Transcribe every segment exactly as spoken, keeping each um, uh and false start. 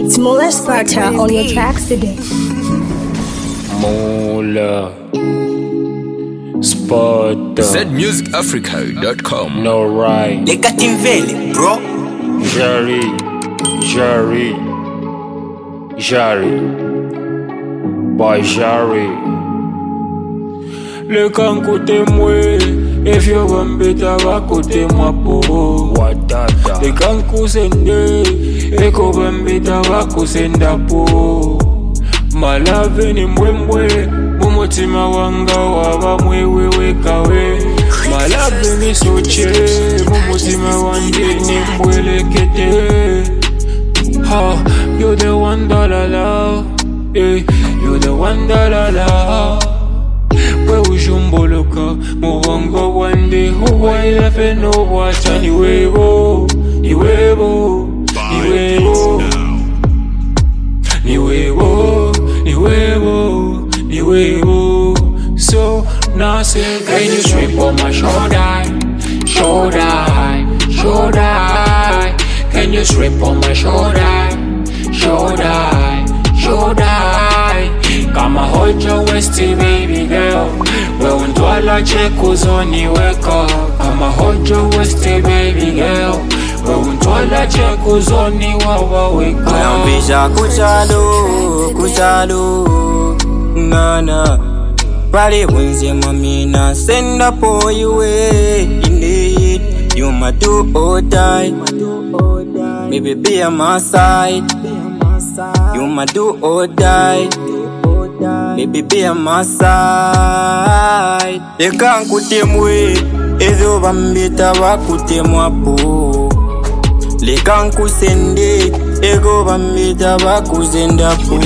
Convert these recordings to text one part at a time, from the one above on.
It's Mola Sparta on your tracks today. Mola Sparta Z music africa dot com. No right Leka Timvele, bro. Jari Jari Jari By Jari Leka nkute mwe if you want better wakote mwapo Wadada Leka nkusende eko bambeta wakusenda po Malave ni mwemwe mumutima wanga waba mwewewe kawe Malave ni soche mumutima wanje ni mbwelekete Ha, you're the one dollar love yeah, you're the one dollar love We ujumboloka mubongo wande huwa ilafe no wacha ni webo Ni webo Ni webo Ni webo Ni webo Ni webo So now say can you strip on my shoulder Shoulder Shoulder Can you strip on my shoulder Shoulder Shoulder Kama hold your waist baby girl We want to all check uzoni weka Kama hold your waist baby girl We want to all check uzoni wawa weka Ayambisha kuchalo, kuchalo Nana Pali wenze mamina Send up all you way Indeed You my do or die Baby be on my side You my do or die Baby be on my side Leka nkute mwe Ezo bambita wakute mwapo Leka nkusende Ego bambita wakuzenda po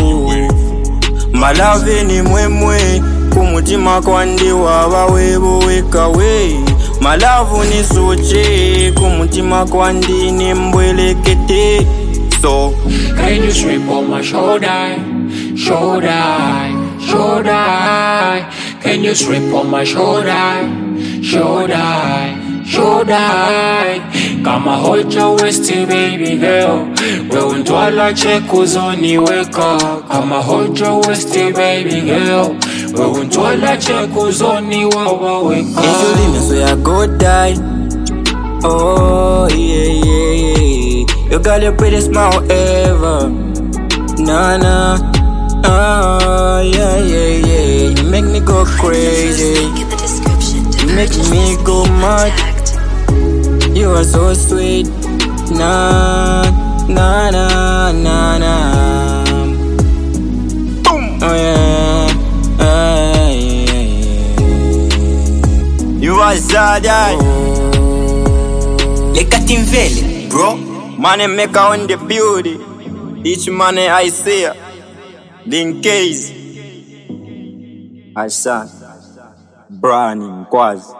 Malave ni mwemwe Kumutima kwandi waba webo wekawe Malavu ni soche Kumutima kwandi ni mbwelekete So Can you strip on my shoulder Shoulder Shoulder Can you strip on my shoulder Shoulder Shoulder Kama hold your waist baby girl We want to all check uzoni weka Kama hold your waist baby girl We want to all check uzoni wawa weka Usually so ya go die Oh yeah yeah yeah You got the prettiest smile ever Nah nah Oh yeah yeah yeah You make me go crazy You make me go mad You are so sweet Nah nah nah nah nah Boom Oh yeah uh, yeah, yeah. You are Zadai Leka Timvele, bro. Money maker on the beauty. Each money I see. In case. I said, Brani Quaz.